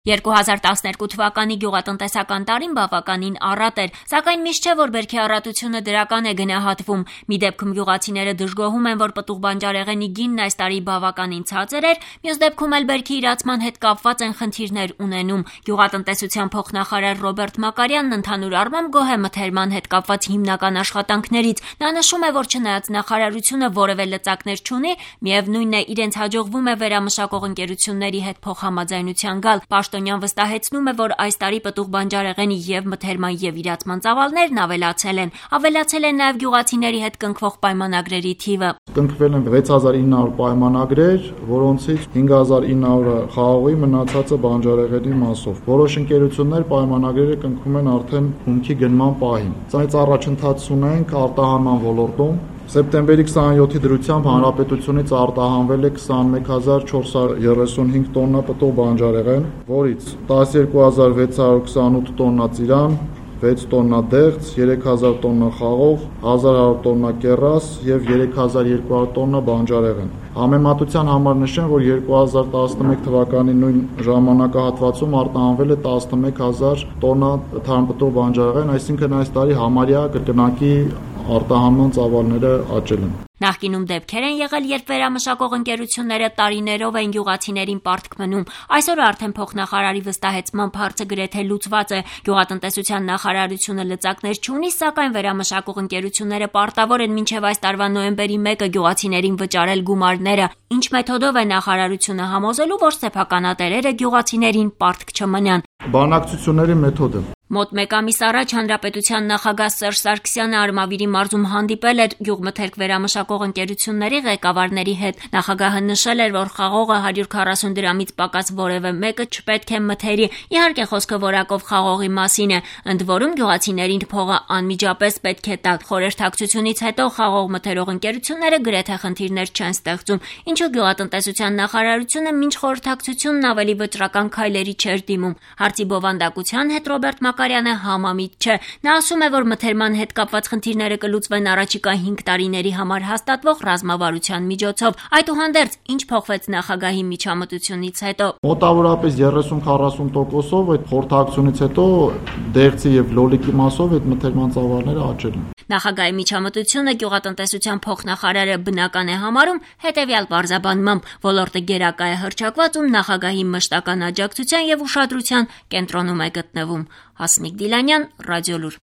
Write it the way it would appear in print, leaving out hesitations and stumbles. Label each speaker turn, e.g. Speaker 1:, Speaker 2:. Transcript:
Speaker 1: 2012 թվականի գյուղատնտեսական տարին բավականին առատ էր, սակայն միշտ չէ, որ բերքի առատությունը դրական է գնահատվում։ Մի դեպքում գյուղացիները դժգոհում են, որ պտուղ բանջարեղենի գինն այս տարի բավականին ցածր էր, մյուս դեպքում էլ բերքի իրացման հետ կապված են խնդիրներ ունենում։ Գյուղատնտեսության փոխնախարար Ռոբերտ Մակարյանն ընդհանուր առմամբ գոհ է մթերման հետ կապված հիմնական աշխատանքներից։ Նա նշում է, որ չնայած նախարարությունը որևէ լծակներ չունի, միևնույն է, իրենց հաջողվում է վերամշակող ընկերությունների հետ փոխհամաձայնության գալ։ Պաշտոնյան վստահեցնում է, որ այս տարի պտուղ բանջարեղենի եւ մթերման եւ իրացման ծավալներն ավելացել են։ Ավելացել են նաեւ գյուղացիների հետ կնքվող պայմանագրերի թիվը։
Speaker 2: Կնքվել են 6900 պայմանագրեր, որոնցից 5900-ը խաղողի, մնացածը բանջարեղենի մասով։ Որոշ ընկերություններ պայմանագրերը կնքվում են արդեն հումքի գնման պահին։ Սայց առաջընթաց ունենք արտահանման ոլորտում։ Սեպտեմբերի 27-ի դրությամբ հանրապետությունից արտահանվել է 21435 տոննա պտուղ բանջարեղեն, որից 12628 տոննա ծիրան, 6 տոննա դեղց, 3000 տոննա խաղող, 1100 տոննա կեռաս եւ 3200 տոննա բանջարեղեն։ Համեմատության համար նշեմ, որ 2011 թվականի նույն ժամանակահատվածում արտահանվել է 11000 տոննա թարմպտուղ բանջարեղեն, այսինքն այս տարի համարյա կրկնակի արտահանման ծավալները աճել են։
Speaker 1: Նախկինում դեպքեր են եղել, երբ վերամշակող ընկերությունները տարիներով են գյուղացիներին պարտք մնում։ Այսօր արդեն փոխնախարարի վստահեցմամբ հարցը գրեթե լուծված է։ Գյուղատնտեսության նախարարությունը լծակներ չունի, սակայն վերամշակող ընկերությունները պարտավոր են մինչև այս տարվա նոյեմբերի 1-ը գյուղացիներին վճարել գումարները։ Ինչ մեթոդով է նախարարությունը համոզելու, որ սեփականատերերը գյուղացիներին պարտք չմնան։
Speaker 2: Բանակցությունների մեթոդը։
Speaker 1: Մոտ մեկ ամիս առաջ հանրապետության նախագահ Սերժ Սարգսյանը Արմավիրի մարզում հանդիպել էր գյուղմթերք վերամշակող ընկերությունների ղեկավարների հետ։ Նախագահը նշել էր, որ խաղողը 140 դրամից պակաս որևէ մեկը չպետք է մթերի։ Իհարկե խոսքը որակով խաղողի մասին է, ընդ որում գյուղացիներին փողը անմիջապես պետք է տալ։ Խորհրդակցությունից հետո խաղող մթերող ընկերությունները գրեթե խնդիրներ չեն ստեղծում, ինչու գյուղատնտեսության նախարարությունը մինչ խորհրդակցությունն ավելի վճռական քայլերի չէր դիմում։ Հարցի բովանդակության հետ Ռոբերտ Մակարյանը համամիտ չէ։ Նա ասում է, որ մթերման հետ կապված խնդիրները կլուծվեն առաջիկա 5 տարիների համար հաստատվող ռազմավարության միջոցով։ Այդուհանդերձ, ինչ փոխվեց նախագահի միջամտությունից հետո։
Speaker 2: Մոտավորապես 30-40%-ով այդ խորհրդակցությունից հետո դեղցի եւ լոլիկի մասով այդ մթերման ծավալները աճել են։
Speaker 1: Նախագահի միջամտությունը գյուղատնտեսության փոխնախարարը բնական է համարում հետևյալ պարզաբանմամբ. ոլորտը գերակա է հռչակված, ում նախագահի մշտական աջակցության եւ ուշադրության կենտրոնում է գտնվում։ Հասմիկ Դիլանյան, Ռադիոլուր։